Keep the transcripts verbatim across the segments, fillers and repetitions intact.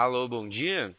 Alô, bom dia.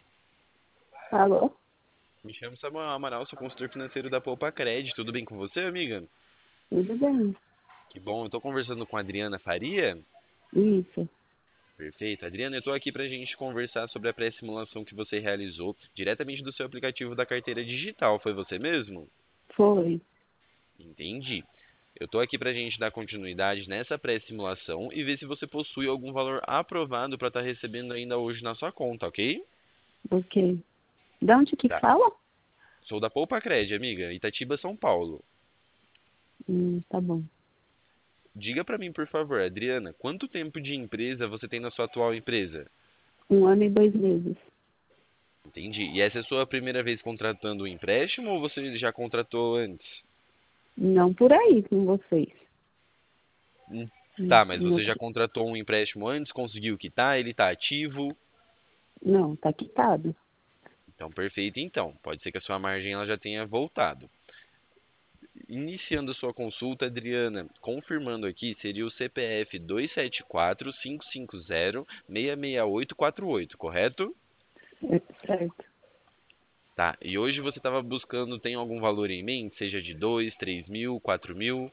Alô? Me chamo Samuel Amaral, sou consultor financeiro da Poupa Cred. Tudo bem com você, amiga? Tudo bem? Que bom, eu tô conversando com a Adriana Faria. Isso, Perfeito. Adriana, eu tô aqui pra gente conversar sobre a pré-simulação que você realizou diretamente do seu aplicativo da carteira digital. Foi você mesmo? foi. Entendi. Eu tô aqui pra gente dar continuidade nessa pré-simulação e ver se você possui algum valor aprovado para estar recebendo ainda hoje na sua conta, ok? Ok. Da onde que Tá. fala? Sou da Poupa Cred, amiga, Itatiba, São Paulo. Hum, tá bom. Diga pra mim, por favor, Adriana, quanto tempo de empresa você tem na sua atual empresa? Um ano e dois meses. Entendi. E essa é a sua primeira vez contratando um empréstimo ou você já contratou antes? Não por aí com vocês. Hum, Hum, Tá, mas Não, você já contratou um empréstimo antes, conseguiu quitar, ele tá ativo? não, tá quitado. Então, perfeito, então. Pode ser que a sua margem ela já tenha voltado. Iniciando a sua consulta, Adriana, confirmando aqui, seria o C P F dois sete quatro, cinco cinco zero, seis seis oito quatro oito, correto? É, certo. Tá, e hoje você estava buscando, tem algum valor em mente? Seja de dois, três mil, quatro mil?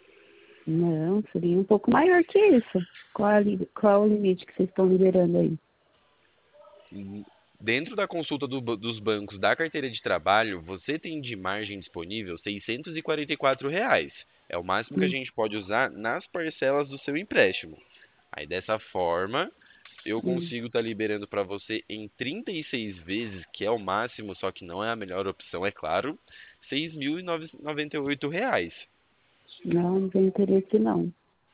Não, seria um pouco maior que isso. Qual, a li- qual o limite que vocês estão liberando aí? Hum, Dentro da consulta do ba- dos bancos da carteira de trabalho, você tem de margem disponível seiscentos e quarenta e quatro reais. É o máximo que a Hum, gente pode usar nas parcelas do seu empréstimo. Aí dessa forma, eu hum. consigo estar liberando para você em trinta e seis vezes, que é o máximo, só que não é a melhor opção, é claro, seis mil e noventa e oito reais. Não, não tem interesse não.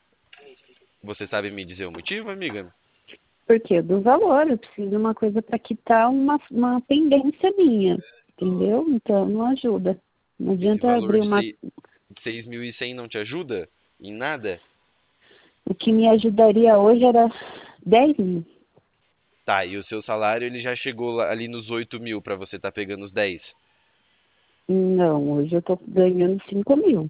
Você sabe me dizer o motivo, amiga? Porque do valor, eu preciso de uma coisa para quitar uma, uma pendência minha. Entendeu? Então não ajuda. Não Esse adianta valor abrir de uma. sei- seis mil e cem não te ajuda em nada? O que me ajudaria hoje era dez mil. Tá, e o seu salário ele já chegou lá- ali nos oito mil para você estar pegando os dez. Não, hoje eu tô ganhando cinco mil.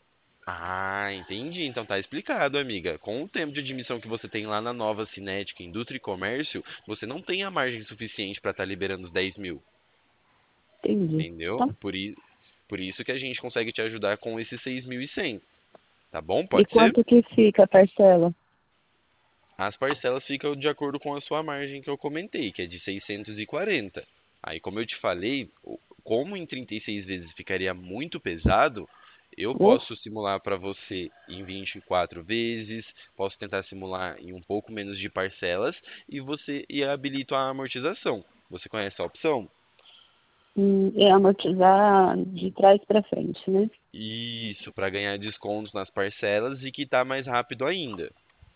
Ah, entendi. Então tá explicado, amiga. Com o tempo de admissão que você tem lá na nova Cinética Indústria e Comércio, você não tem a margem suficiente para estar liberando os dez mil. Entendi. Entendeu? Então, Por, i- por isso que a gente consegue te ajudar com esses seis mil e cem. Tá bom? e Pode ser? quanto que fica a parcela? As parcelas ficam de acordo com a sua margem que eu comentei, que é de seiscentos e quarenta. Aí, como eu te falei, o- como em trinta e seis vezes ficaria muito pesado, eu Oh, posso simular para você em vinte e quatro vezes, posso tentar simular em um pouco menos de parcelas e você e habilito a amortização. Você conhece a opção? hum, é amortizar de trás para frente, né? Isso, para ganhar descontos nas parcelas e quitar mais rápido ainda.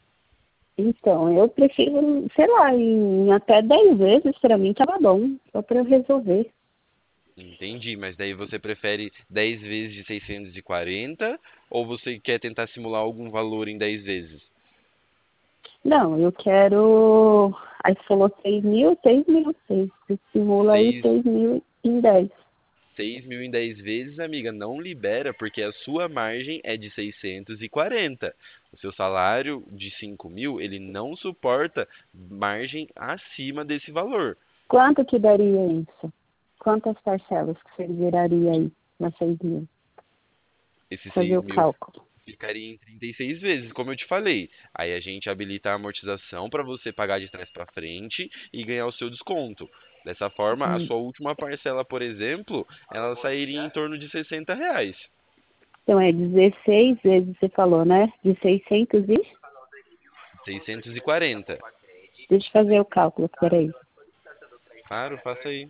Então, eu prefiro, sei lá, em até dez vezes, para mim tava bom, só para eu resolver. Entendi, mas daí você prefere dez vezes de seiscentos e quarenta ou você quer tentar simular algum valor em dez vezes? Não, eu quero. Aí você falou seis mil, seis mil, seis. Você simula aí seis, seis mil em dez. seis mil em dez vezes, amiga, não libera porque a sua margem é de seiscentos e quarenta. O seu salário de cinco mil, ele não suporta margem acima desse valor. Quanto que daria isso? Quantas parcelas que você liberaria aí nas seis mil? Esses Fazer seis o mil cálculo. ficaria em trinta e seis vezes, como eu te falei. Aí a gente habilita a amortização para você pagar de trás para frente e ganhar o seu desconto. Dessa forma, a Hum. sua última parcela, por exemplo, ela sairia em torno de sessenta reais. Então é dezesseis vezes, você falou, né? De seiscentos e? seiscentos e quarenta. Deixa eu fazer o cálculo, peraí. Claro, faça aí.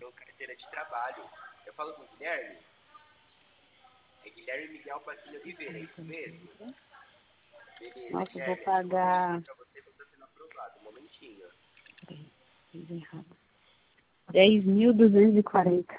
Nossa, eu vou pagar. Peraí, fiz errado. dez mil duzentos e quarenta.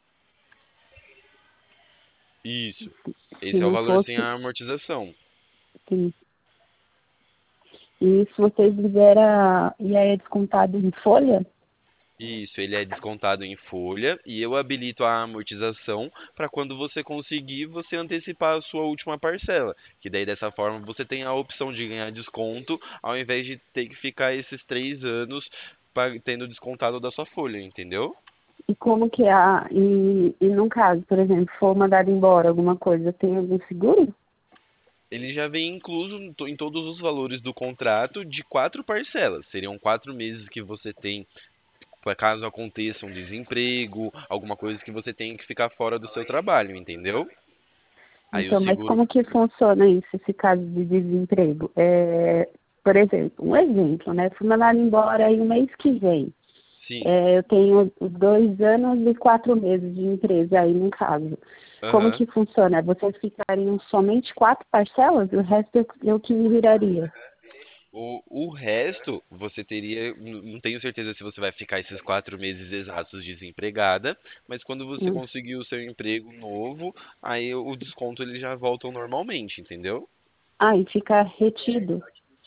Isso. Se Esse é o não valor sem fosse. a amortização. Sim. E isso vocês liberam. E aí é descontado em folha? Isso, ele é descontado em folha e eu habilito a amortização para quando você conseguir, você antecipar a sua última parcela. Que daí dessa forma você tem a opção de ganhar desconto ao invés de ter que ficar esses três anos pag- tendo descontado da sua folha, entendeu? E como que é? a- E, e num caso, por exemplo, for mandado embora alguma coisa, tem algum seguro? Ele já vem incluso em to- em todos os valores do contrato de quatro parcelas. Seriam quatro meses que você tem, pra caso aconteça um desemprego, alguma coisa que você tenha que ficar fora do seu trabalho, entendeu? Aí o Então, mas seguro. como que funciona isso, esse caso de desemprego? É, por exemplo, um exemplo, né? Fui mandado embora aí um mês que vem. Sim. É, eu tenho dois anos e quatro meses de empresa aí, no caso. Como Aham. que funciona? Vocês ficariam somente quatro parcelas? O resto eu, eu que me viraria. O, o resto, você teria. n- Não tenho certeza se você vai ficar esses quatro meses exatos desempregada, mas quando você Hum. conseguir o seu emprego novo, aí o desconto ele já volta normalmente, entendeu? Ah, e fica retido.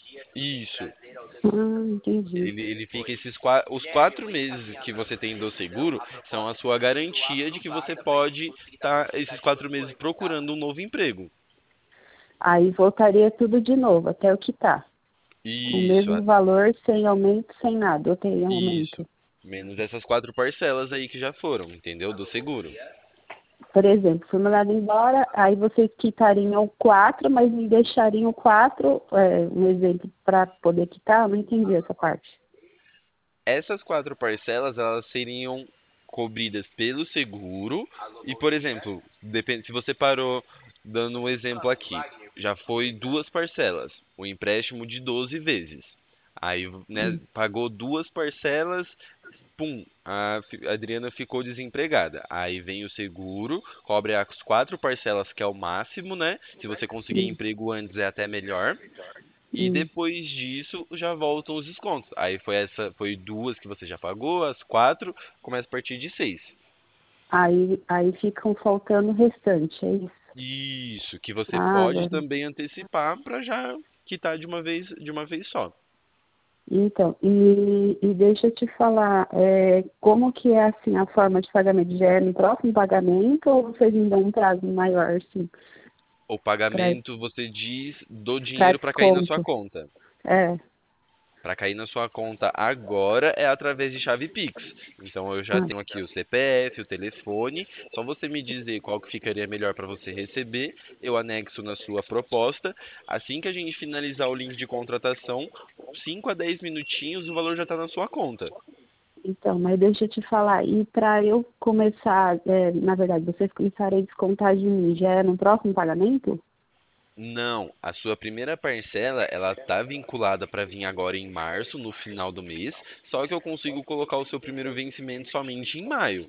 Isso. Ah, entendi. Ele, ele fica esses qua- os quatro meses que você tem do seguro são a sua garantia de que você pode estar esses quatro meses procurando um novo emprego. Aí voltaria tudo de novo, até o que tá. O Isso, mesmo a- valor, sem aumento, sem nada, ou tem isso. aumento. Menos essas quatro parcelas aí que já foram, entendeu? Do seguro. Por exemplo, fui mandado embora, aí vocês quitariam quatro, mas me deixariam quatro, é, um exemplo, para poder quitar, eu não entendi essa parte. Essas quatro parcelas, elas seriam cobridas pelo seguro e, por exemplo, depende, se você parou, dando um exemplo aqui, já foi duas parcelas, o empréstimo de doze vezes. Aí, né, Hum, pagou duas parcelas, pum, a fi- a Adriana ficou desempregada. Aí vem o seguro, cobre as quatro parcelas, que é o máximo, né? Se você conseguir hum, emprego antes é até melhor. E hum. depois disso já voltam os descontos. Aí foi essa, foi duas que você já pagou, as quatro, começa a partir de seis. Aí, aí ficam faltando o restante, é isso? Isso, que você Ah, pode agora. também antecipar para já quitar de uma vez, de uma vez só. Então, e, e deixa eu te falar, é, como que é assim a forma de pagamento? Já é no próximo pagamento ou vocês me dão um prazo maior, assim, O para pagamento você diz do dinheiro para cair na sua desconto? conta. É. Para cair na sua conta agora é através de chave Pix. Então eu já Ah, tenho aqui o C P F, o telefone. Só você me dizer qual que ficaria melhor para você receber, eu anexo na sua proposta. Assim que a gente finalizar o link de contratação, cinco a dez minutinhos o valor já está na sua conta. então, mas deixa eu te falar, e para eu começar, é, na verdade, vocês começarem a descontar de mim, já é no próximo pagamento? Não, a sua primeira parcela, ela tá vinculada para vir agora em março, no final do mês, só que eu consigo colocar o seu primeiro vencimento somente em maio.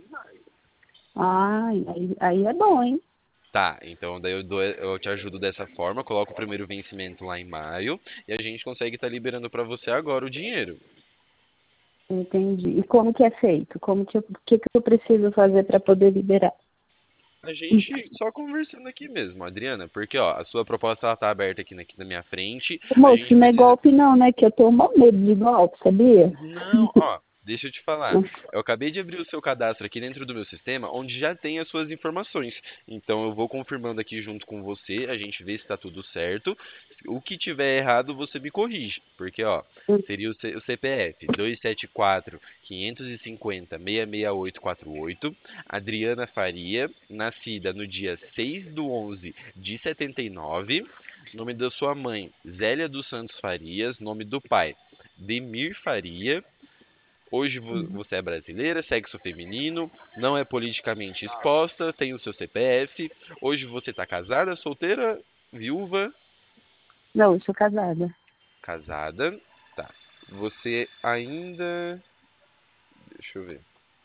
Ah, aí, aí é bom, hein? Tá, então daí eu, dou- eu te ajudo dessa forma, coloco o primeiro vencimento lá em maio e a gente consegue estar liberando para você agora o dinheiro. Entendi. E como que é feito? Como que eu, o que que eu preciso fazer para poder liberar? A gente só conversando aqui mesmo, Adriana, porque ó, a sua proposta ela tá aberta aqui, na- aqui na minha frente, a Moço, gente não é precisa. golpe não, né? Que eu tenho mó medo de golpe, sabia? Não, ó, deixa eu te falar. Eu acabei de abrir o seu cadastro aqui dentro do meu sistema, onde já tem as suas informações. Então eu vou confirmando aqui junto com você, a gente vê se está tudo certo. O que tiver errado, você me corrige, porque ó, seria o, C- o C P F dois sete quatro, quinhentos e cinquenta, seiscentos e sessenta e oito quarenta e oito, Adriana Faria, nascida no dia seis do onze de setenta e nove, nome da sua mãe, Zélia dos Santos Farias, nome do pai, Demir Faria. Hoje vo- você é brasileira, sexo feminino, não é politicamente exposta, tem o seu C P F. Hoje você está casada, solteira, viúva, Não, eu sou casada. casada. Tá. Você ainda. Deixa eu ver.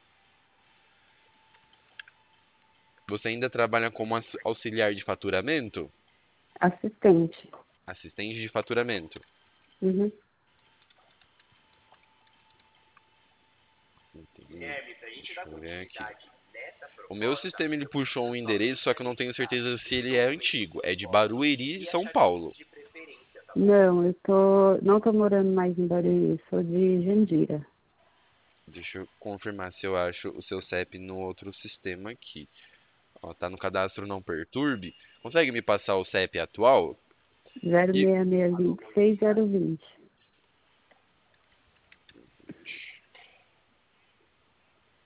Você ainda trabalha como aux- auxiliar de faturamento? Assistente. Assistente de faturamento. Uhum. Entendi. Deixa eu ver aqui. O meu sistema ele puxou um endereço, só que eu não tenho certeza se ele é antigo. É de Barueri, São Paulo. Não, eu tô, não tô morando mais em Barueri, sou de Jandira. Deixa eu confirmar se eu acho o seu C E P no outro sistema aqui. Ó, tá no cadastro não perturbe. Consegue me passar o C E P atual? zero E seis seis dois seis zero dois zero.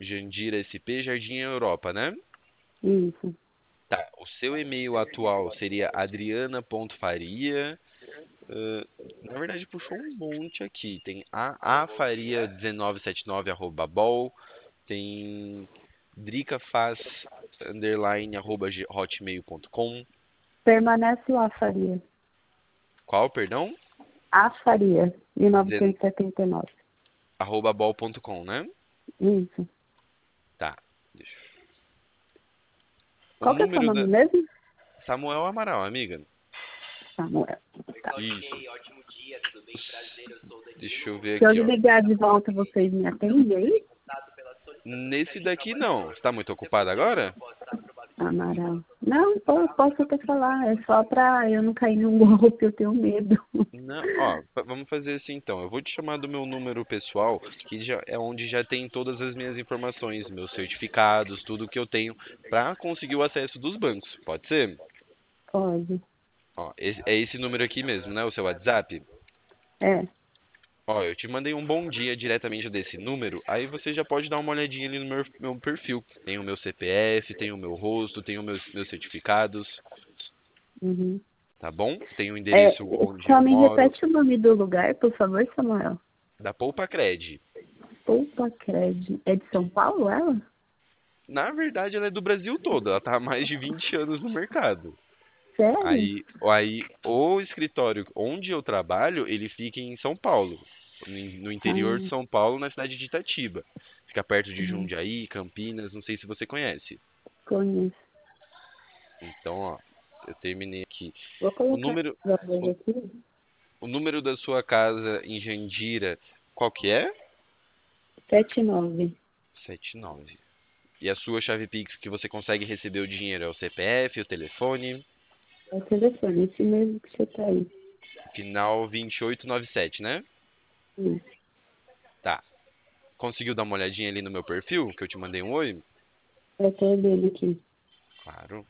Jandira S P, Jardim Europa, né? Isso. Tá, o seu e-mail atual seria adriana.faria. ah, na verdade, puxou um monte aqui. Tem a afaria mil novecentos e setenta e nove arroba bol, tem dricafaz underline arroba g- hotmail ponto com. Permanece o A Faria. Qual, perdão? A Faria, Zen- mil novecentos e setenta e nove. arroba bol ponto com, né? Isso. Tá. Deixa. O Qual que é o seu número nome da. mesmo? Samuel Amaral, amiga. Samuel. Tá. Isso. Deixa eu ver Se eu aqui, ó. ligar de volta, vocês me atendem aí? Nesse daqui não. Você tá muito ocupado agora? Amaral. Não, po- posso até falar. É só pra eu não cair num golpe, eu tenho medo. Não, ó, fa- vamos fazer assim então. Eu vou te chamar do meu número pessoal, que já é onde já tem todas as minhas informações, meus certificados, tudo que eu tenho para conseguir o acesso dos bancos. Pode ser? Pode. Ó, esse- é esse número aqui mesmo, né? O seu WhatsApp? É. Ó, eu te mandei um bom dia diretamente desse número, aí você já pode dar uma olhadinha ali no meu, meu perfil. Tem o meu C P F, tem o meu rosto, tem os meus, meus certificados, Uhum. tá bom? Tem o É, endereço onde só eu me moro, repete o nome do lugar, por favor, Samuel. da Poupa Cred. Poupa Cred. É de São Paulo, ela? Na verdade, ela é do Brasil todo, ela tá há mais de vinte anos no mercado. Sério? Aí, aí o escritório onde eu trabalho, ele fica em São Paulo, no no Ah, interior de São Paulo, na cidade de Itatiba. Fica perto de uhum. Jundiaí, Campinas, não sei se você conhece. Conheço. Então, ó, eu terminei aqui. Vou O colocar número, pra ver o, aqui. o número da sua casa em Jandira, qual que é? Sete nove. Setenta e nove. E a sua chave Pix que você consegue receber o dinheiro é o C P F, o telefone, É o telefone, esse mesmo que você tá aí. final vinte e oito noventa e sete, né? Isso. Tá. Conseguiu dar uma olhadinha ali no meu perfil, que eu te mandei um oi? Eu tô olhando aqui. Claro.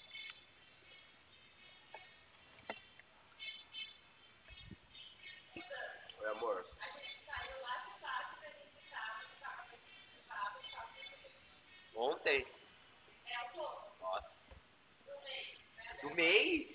Ontem? Nossa. Do mês?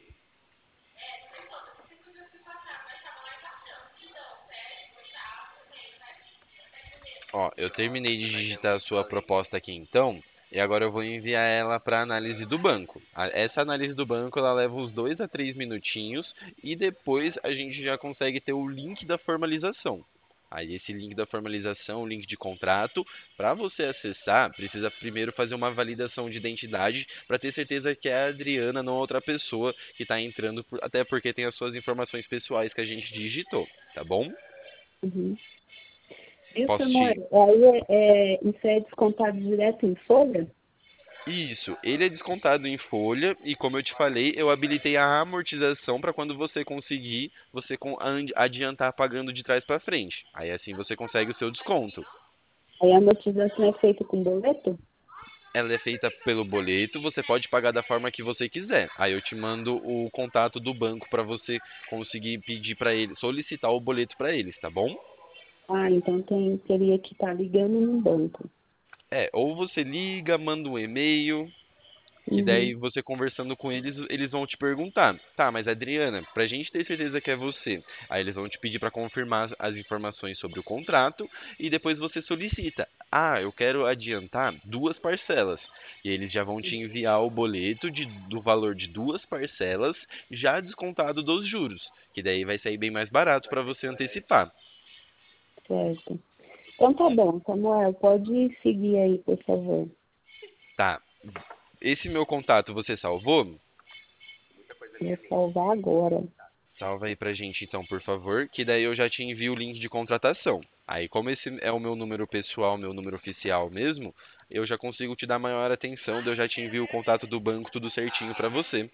Ó, eu terminei de digitar a sua proposta aqui então, e agora eu vou enviar ela para análise do banco. A- Essa análise do banco ela leva uns dois a três minutinhos e depois a gente já consegue ter o link da formalização. Aí esse link da formalização, o link de contrato, para você acessar, precisa primeiro fazer uma validação de identidade para ter certeza que é a Adriana, não outra pessoa que está entrando, por- até porque tem as suas informações pessoais que a gente digitou, tá bom? Uhum. E o Posso Samuel, te aí é, é, isso é descontado direto em folha? Isso, ele é descontado em folha e como eu te falei, eu habilitei a amortização para quando você conseguir, você con- an- adiantar pagando de trás para frente. Aí assim você consegue o seu desconto. Aí a amortização é feita com boleto? Ela é feita pelo boleto, você pode pagar da forma que você quiser. Aí eu te mando o contato do banco para você conseguir pedir para ele, solicitar o boleto para eles, tá bom? Ah, então tem, teria que estar ligando no banco. É, ou você liga, manda um e-mail, que Uhum. daí você conversando com eles, eles vão te perguntar, tá, mas Adriana, pra gente ter certeza que é você, aí eles vão te pedir para confirmar as informações sobre o contrato e depois você solicita, ah, eu quero adiantar duas parcelas. E eles já vão te enviar o boleto de, do valor de duas parcelas, já descontado dos juros, que daí vai sair bem mais barato para você antecipar. Certo. Então tá bom, Samuel, pode seguir aí, por favor. Tá, esse meu contato você salvou? Vou salvar agora. Salva aí pra gente então, por favor, que daí eu já te envio o link de contratação. Aí, como esse é o meu número pessoal, meu número oficial mesmo, eu já consigo te dar maior atenção, daí eu já te envio o contato do banco tudo certinho pra você.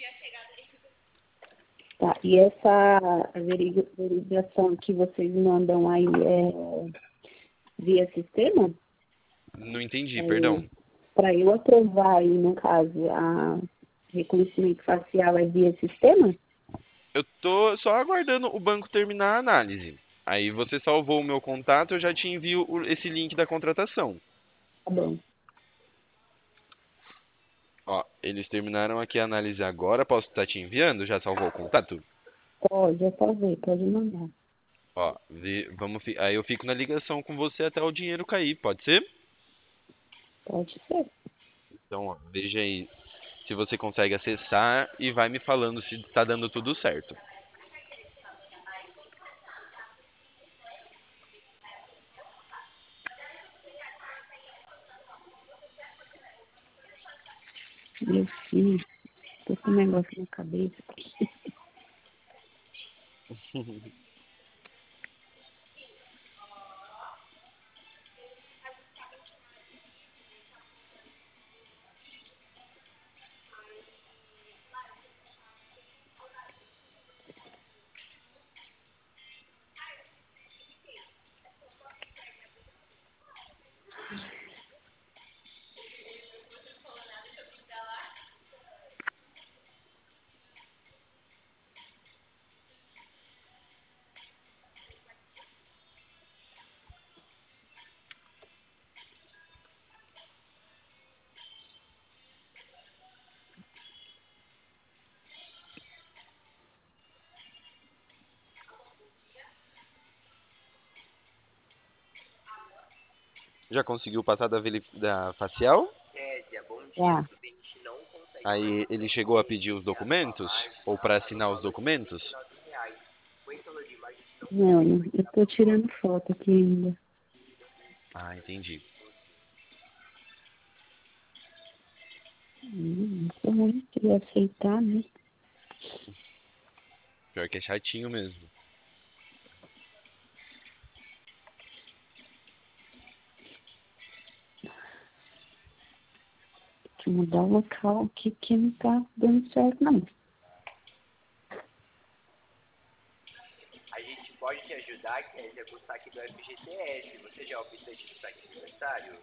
Tá, e essa averi- verificação que vocês mandam aí é via sistema? Não entendi, É, perdão. para eu aprovar aí, no caso, a reconhecimento facial é via sistema? Eu tô só aguardando o banco terminar a análise. Aí você salvou o meu contato, eu já te envio o- esse link da contratação. Tá bom. Ó, eles terminaram aqui a análise agora. Posso estar te enviando? Já salvou o contato? Pode, já salvei, pode mandar. Ó, vi- vamos, fi- aí eu fico na ligação com você até o dinheiro cair, pode ser? Pode ser. Então, ó, veja aí se você consegue acessar e vai me falando se está dando tudo certo. Meu filho, tô com um negócio na cabeça. Já conseguiu passar da, veri- da facial? Kézia, bom dia. Já. Tudo bem? A gente não consegue Aí ele chegou a pedir os ver a sua documentos? margem, Ou tá? para Pelo assinar os valor de documentos? noventa e nove reais. Com esse valor de imagem, a gente não Não, consegue não, eu retirar a tô proposta. tirando foto aqui ainda. Ah, entendi. Hum, não ruim, queria aceitar, né? Pior que é chatinho mesmo. Tem que mudar o local aqui que não tá dando certo, não. A gente pode te ajudar, Kézia, com o saque do F G T S. Você já ouviu esse do saque aniversário?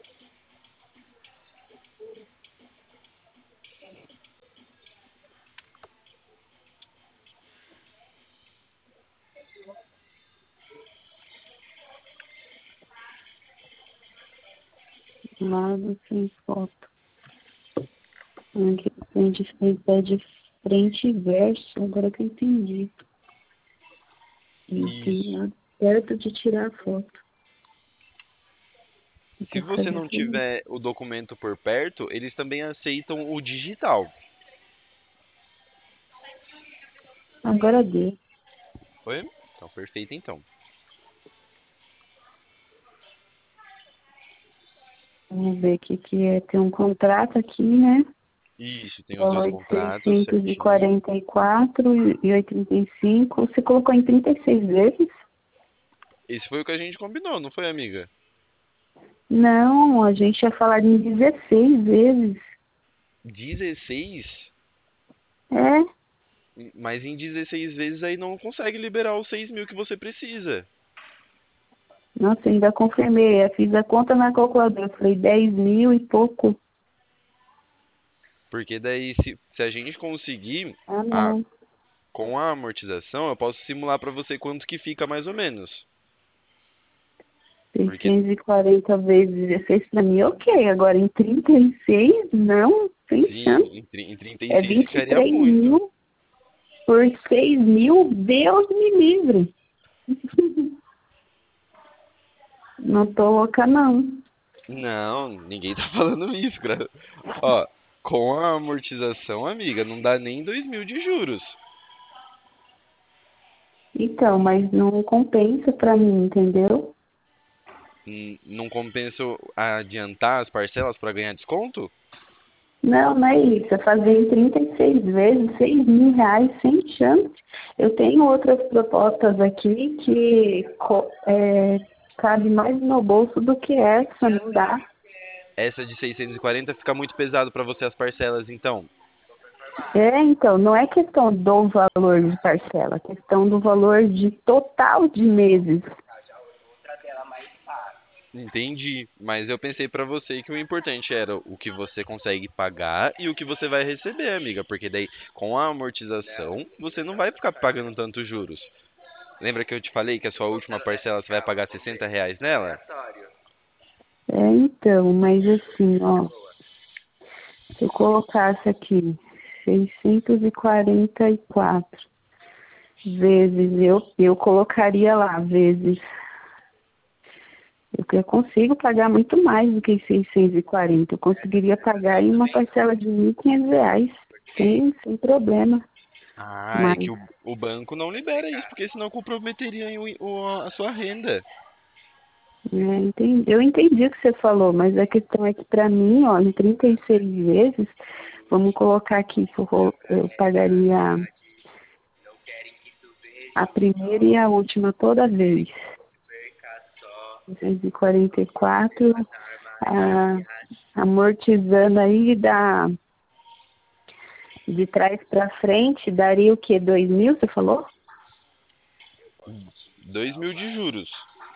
Lado sem foto. Aqui frente, pede frente e verso, agora que eu entendi. E tem Isso. lá perto de tirar a foto. Eu Se tenho que você fazer não tudo. tiver o documento por perto, eles também aceitam o digital. Agora deu. Foi? Então, perfeito então. Vamos ver o que que é. Tem um contrato aqui, né? Isso, tem os dois Valor de contratos seiscentos e e certinho. quarenta e quatro e oitenta e cinco. Você colocou em trinta e seis vezes? Esse foi o que a gente combinou, não foi, amiga? Não, a gente ia falar em dezesseis vezes. dezesseis? É? Mas em dezesseis vezes aí não consegue liberar os seis mil que você precisa. Nossa, ainda confirmei. Eu fiz a conta na calculadora. Falei dez mil e pouco. Porque daí, se, se a gente conseguir, Ah, a, não. com a amortização, eu posso simular pra você quanto que fica mais ou menos. Porque, seiscentos e quarenta vezes dezesseis para mim, ok. Agora em trinta e seis, não, sem sim, chance. em, tri- em trinta e É seis vinte e ficaria três muito. mil por seis mil, Deus me livre. Não tô louca, não. Não, ninguém tá falando isso. gra- Ó, com a amortização, amiga, não dá nem dois mil de juros. Então, mas não compensa pra mim, entendeu? N- Não compensa eu adiantar as parcelas pra ganhar desconto? Não, não é isso. É fazer em trinta e seis vezes, seis mil reais, sem chance. Eu tenho outras propostas aqui que co- é, cabe mais no meu bolso do que essa, não dá. Essa de seiscentos e quarenta fica muito pesado pra você as parcelas, então. É, então, não é questão do valor de parcela, é questão do valor de total de meses. Outra tela mais fácil. Entendi, mas eu pensei pra você que o importante era o que você consegue pagar e o que você vai receber, amiga, porque daí com a amortização você não vai ficar pagando tantos juros. Lembra que eu te falei que a sua última Outra parcela você vai pagar sessenta reais nela? aleatório. É, então, mas assim, ó, se eu colocasse aqui seiscentos e quarenta e quatro vezes, eu, eu colocaria lá, vezes, eu eu consigo pagar muito mais do que seiscentos e quarenta, eu conseguiria pagar em uma parcela de mil e quinhentos reais, sem, sem problema, Ah, é mas, que o, o banco não libera isso, porque senão comprometeria o- o- a sua renda. né, entendi, eu entendi o que você falou, mas a questão é que para mim, ó, em trinta e seis vezes, vamos colocar aqui que eu, vou- eu pagaria Não querem que tu a veja primeira e a última toda vez. perca só duzentos e quarenta e quatro, as armas ah, e as amortizando aí da, de trás para frente, daria o quê? Dois mil, você falou? Dois mil de juros.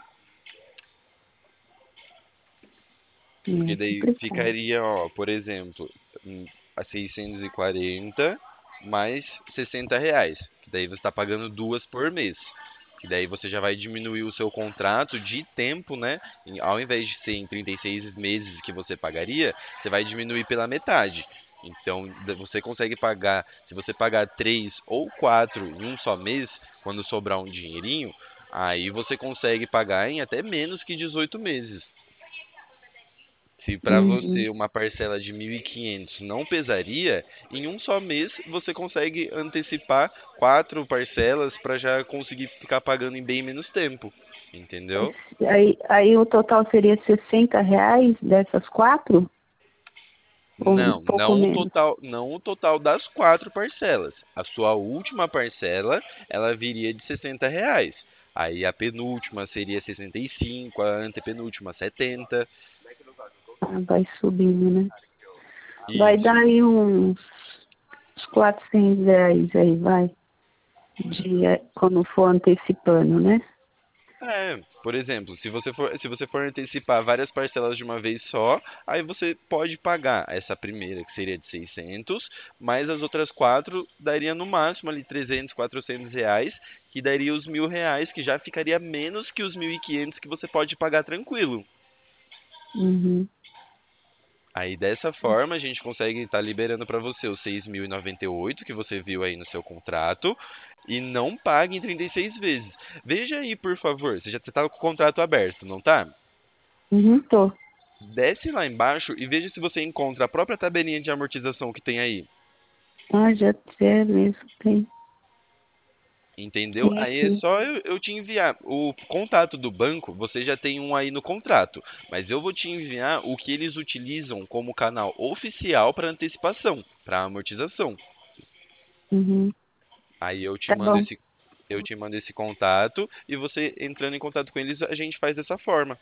Porque É daí complicado. ficaria, ó, por exemplo, hum, a seiscentos e quarenta mais sessenta reais. Que daí você está pagando duas por mês. Que daí você já vai diminuir o seu contrato de tempo, né? Em- Ao invés de ser em trinta e seis meses que você pagaria, você vai diminuir pela metade. Então, da- você consegue pagar, se você pagar três ou quatro em um só mês, quando sobrar um dinheirinho, aí você consegue pagar em até menos que dezoito meses. Se para Uhum. você uma parcela de mil e quinhentos não pesaria, em um só mês você consegue antecipar quatro parcelas para já conseguir ficar pagando em bem menos tempo, entendeu? Aí, aí o total seria sessenta reais dessas quatro? Ou um Não, pouco não o menos? total, não o total das quatro parcelas. A sua última parcela, ela viria de sessenta reais. Aí a penúltima seria sessenta e cinco, a antepenúltima setenta. Ah, vai subindo, né? Vai dar Isso. aí uns, uns quatrocentos reais aí, vai. De, eh, quando for antecipando, né? É, por exemplo, se você for, se você for antecipar várias parcelas de uma vez só, aí você pode pagar essa primeira, que seria de seiscentos, mais as outras quatro daria no máximo ali trezentos, quatrocentos reais, que daria os mil reais, que já ficaria menos que os mil e quinhentos que você pode pagar tranquilo. Uhum. Aí dessa forma a gente consegue estar liberando para você os seis mil e noventa e oito que você viu aí no seu contrato e não pague em trinta e seis vezes. Veja aí, por favor, você já está com o contrato aberto, não tá? Uhum, tô. Desce lá embaixo e veja se você encontra a própria tabelinha de amortização que tem aí. Ah, já é mesmo, tem, Entendeu? tem Aí é aqui. só eu, eu te enviar. O contato do banco, você já tem um aí no contrato. Mas eu vou te enviar o que eles utilizam como canal oficial para antecipação, para amortização. Uhum. Aí eu te Tá mando bom. esse, eu te mando esse contato e você entrando em contato com eles, a gente faz dessa forma.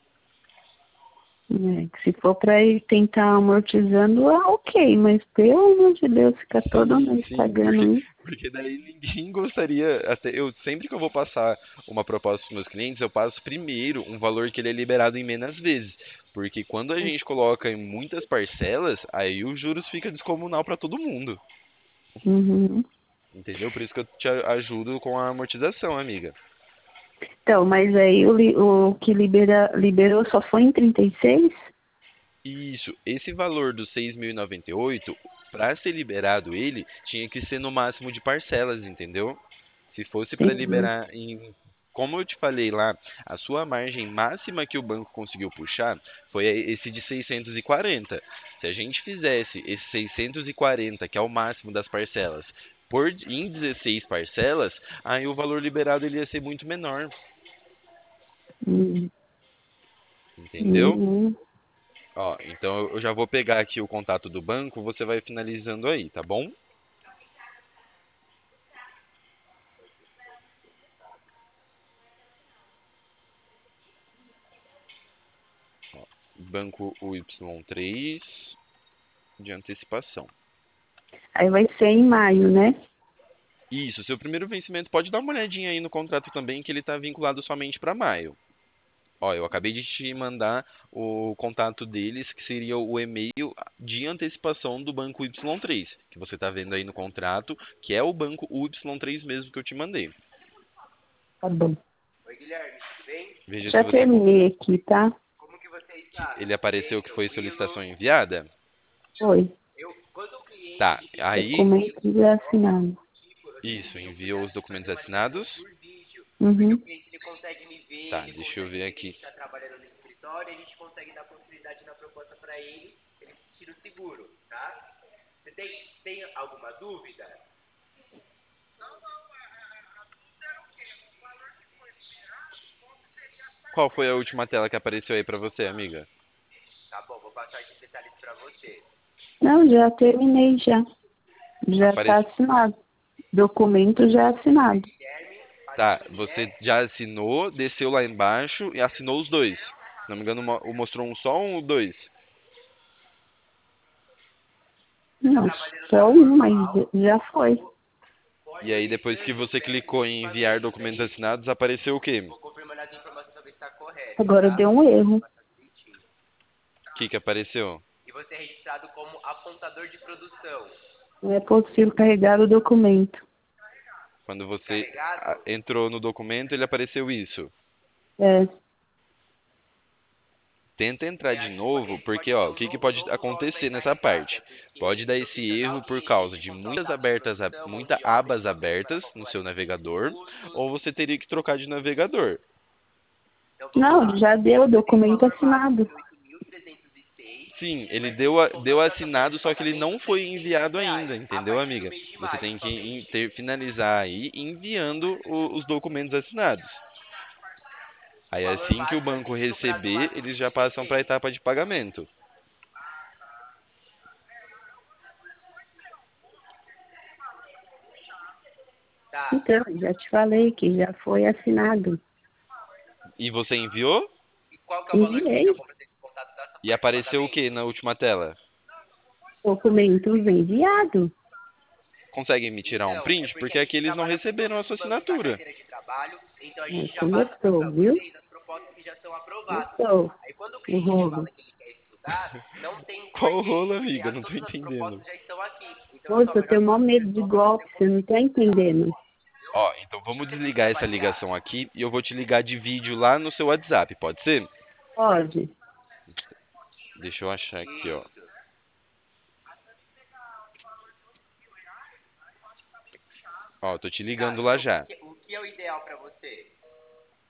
É, que se for para ir tentar amortizando, ah, ok, mas pelo amor de Deus, fica todo Sim, mês sim, porque, pagando isso. porque daí ninguém gostaria. Até eu sempre que eu vou passar uma proposta para os meus clientes, eu passo primeiro um valor que ele é liberado em menos vezes. Porque quando a gente coloca em muitas parcelas, aí os juros fica descomunal para todo mundo. Uhum. Entendeu? Por isso que eu te a- ajudo com a amortização, amiga. Então, mas aí o, li- o que libera, liberou só foi em trinta e seis. Isso, esse valor dos seis mil e noventa e oito, para ser liberado ele, tinha que ser no máximo de parcelas, entendeu? Se fosse para Entendi. liberar em, como eu te falei lá, a sua margem máxima que o banco conseguiu puxar foi esse de seiscentos e quarenta. Se a gente fizesse esse seiscentos e quarenta, que é o máximo das parcelas, por em dezesseis parcelas, aí o valor liberado ele ia ser muito menor, Uhum. entendeu? Uhum. Ó, então eu já vou pegar aqui o contato do banco, você vai finalizando aí, tá bom? Banco U Y três de antecipação. Aí vai ser em maio, né? Isso, seu primeiro vencimento pode dar uma olhadinha aí no contrato também, que ele está vinculado somente para maio. Ó, eu acabei de te mandar o contato deles, que seria o e-mail de antecipação do banco Y três, que você está vendo aí no contrato, que é o banco Y três mesmo que eu te mandei. Tá bom. Oi, Guilherme, tudo bem? Veja se Já você terminei aqui, tá? Como que você que ele apareceu que foi solicitação enviada? Foi. Eu, quando o cliente Tá, ele aí, Documento já assinado. isso, enviou os documentos assinados. por vídeo, porque o Uhum. cliente ele consegue me ver, Tá, ele deixa eu consegue ver ver que a aqui. gente está trabalhando no escritório, e a gente consegue dar possibilidade na proposta para ele, ele se tira o seguro, tá? Você tem, tem alguma dúvida? Qual foi a última tela que apareceu aí pra você, amiga? Tá bom, vou passar esses detalhes para você. Não, já terminei já. Já está Aparece... assinado. Documento já assinado. Guilherme, Tá, assine, você né? já assinou, desceu lá embaixo e assinou os dois. Se não me engano, mo- mostrou um só um ou dois? Está Não, trabalhando na só um, forma mas alvo, já foi. E aí, depois que você clicou em enviar documentos assinados, apareceu o quê? vou confirmando as informações para ver se está correto, Agora tá? deu um erro. Passar direitinho. O que que apareceu? E você é registrado como apontador de produção. Não é possível carregar o documento. Quando você Carregado? ah, entrou no documento, ele apareceu isso. É. Tenta entrar É, de acho que pode, novo, esse porque pode ser ó, o um que que novo, pode novo nome para acontecer nessa encarregado. É parte? porque Pode dar eu esse fiz erro por login, causa fiz de control muitas tab de abertas, produção, mão muitas de obra, abas equipamento para abertas no seu calcular esses navegador, ou custos. você teria que trocar de navegador. Então vamos Não, lá. já deu o Você tem um documento valor máximo assinado. de oito mil trezentos e seis, Sim, ele mas tem deu, a- descontando deu da sua folha assinado, de só que ele não pagamento foi cento e trinta e sete enviado reais ainda, a entendeu, partir do amiga? mês de Você maio tem que in- somente. ter- finalizar aí enviando o- os documentos assinados. O Aí valor assim que o básico é banco sempre no prazo receber, máximo de eles já passam para a trinta e seis. etapa de pagamento. Tá. Então, já te falei que já foi assinado. E você enviou? E qual que é o valor que fica Enviei bom para ser descontado da sua E folha de apareceu o que pagamento? na última tela? documentos enviados. Conseguem me tirar um Então, é print? porque Porque a aqui gente eles não trabalha com receberam todos a os sua bancos da assinatura. carteira de trabalho, então a É, gente já passa começou, para viu? vocês as propostas que já são aprovadas. Começou Aí quando o o cliente rolo. fala que ele quer estudar, não tem Qual o porquê, rolo, porque amiga? as, Não tô todas as entendendo. propostas já estão aqui. Então a Moço, sua eu melhor tenho maior medo de proteção é você golpe, você não tá entendendo. Ó, então vamos você tem que desligar essa avaliar. ligação aqui e eu vou te ligar de vídeo lá no seu WhatsApp, pode ser? Pode. Deixa eu achar aqui, ó. Isso. Ó, tô te Tá, ligando lá então o já. que, o que é o ideal para você?